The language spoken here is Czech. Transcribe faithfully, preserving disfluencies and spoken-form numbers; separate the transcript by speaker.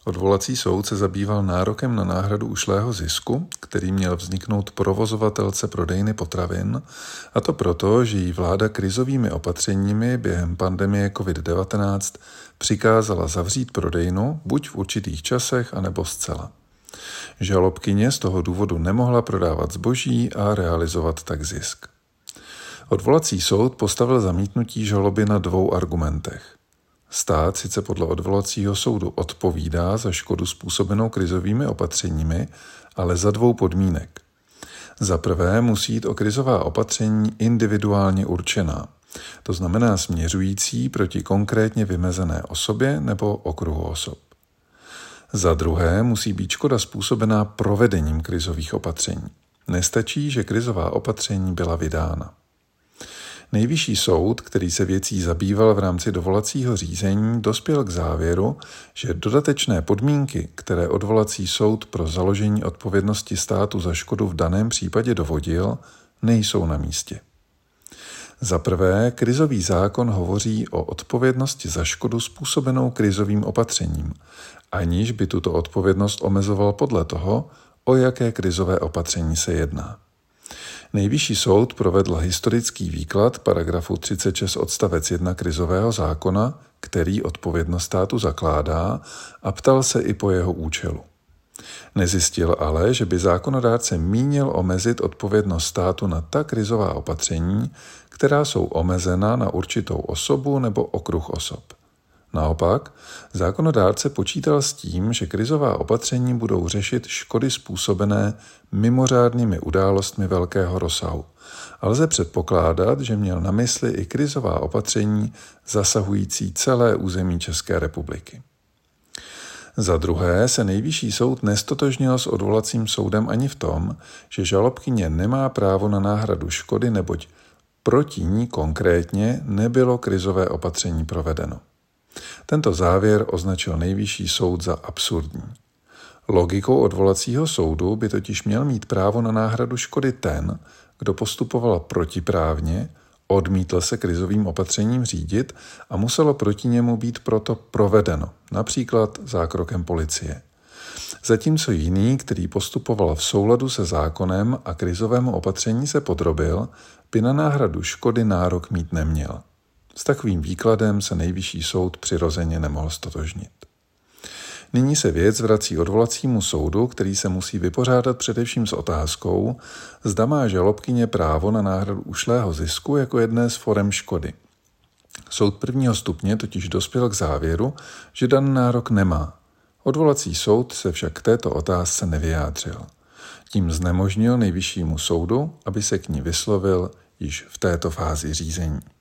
Speaker 1: Odvolací soud se zabýval nárokem na náhradu ušlého zisku, který měl vzniknout provozovatelce prodejny potravin, a to proto, že jí vláda krizovými opatřeními během pandemie covid devatenáct přikázala zavřít prodejnu buď v určitých časech, anebo zcela. Žalobkyně z toho důvodu nemohla prodávat zboží a realizovat tak zisk. Odvolací soud postavil zamítnutí žaloby na dvou argumentech. Stát sice podle odvolacího soudu odpovídá za škodu způsobenou krizovými opatřeními, ale za dvou podmínek. Za prvé musí jít o krizová opatření individuálně určená, to znamená směřující proti konkrétně vymezené osobě nebo okruhu osob. Za druhé musí být škoda způsobená provedením krizových opatření. Nestačí, že krizová opatření byla vydána. Nejvyšší soud, který se věcí zabýval v rámci dovolacího řízení, dospěl k závěru, že dodatečné podmínky, které odvolací soud pro založení odpovědnosti státu za škodu v daném případě dovodil, nejsou na místě. Za prvé, krizový zákon hovoří o odpovědnosti za škodu způsobenou krizovým opatřením, aniž by tuto odpovědnost omezoval podle toho, o jaké krizové opatření se jedná. Nejvyšší soud provedl historický výklad paragrafu třicet šest odstavec jedna krizového zákona, který odpovědnost státu zakládá, a ptal se i po jeho účelu. Nezjistil ale, že by zákonodárce mínil omezit odpovědnost státu na ta krizová opatření, která jsou omezena na určitou osobu nebo okruh osob. Naopak, zákonodárce počítal s tím, že krizová opatření budou řešit škody způsobené mimořádnými událostmi velkého rozsahu. A lze předpokládat, že měl na mysli i krizová opatření zasahující celé území České republiky. Za druhé se Nejvyšší soud nestotožnil s odvolacím soudem ani v tom, že žalobkyně nemá právo na náhradu škody, neboť proti ní konkrétně nebylo krizové opatření provedeno. Tento závěr označil Nejvyšší soud za absurdní. Logikou odvolacího soudu by totiž měl mít právo na náhradu škody ten, kdo postupoval protiprávně, odmítl se krizovým opatřením řídit a muselo proti němu být proto provedeno, například zákrokem policie. Zatímco jiný, který postupoval v souladu se zákonem a krizovému opatření se podrobil, by na náhradu škody nárok mít neměl. S takovým výkladem se Nejvyšší soud přirozeně nemohl stotožnit. Nyní se věc vrací odvolacímu soudu, který se musí vypořádat především s otázkou, zda má žalobkyně právo na náhradu ušlého zisku jako jedné z forem škody. Soud prvního stupně totiž dospěl k závěru, že daný nárok nemá. Odvolací soud se však k této otázce nevyjádřil. Tím znemožnil Nejvyššímu soudu, aby se k ní vyslovil již v této fázi řízení.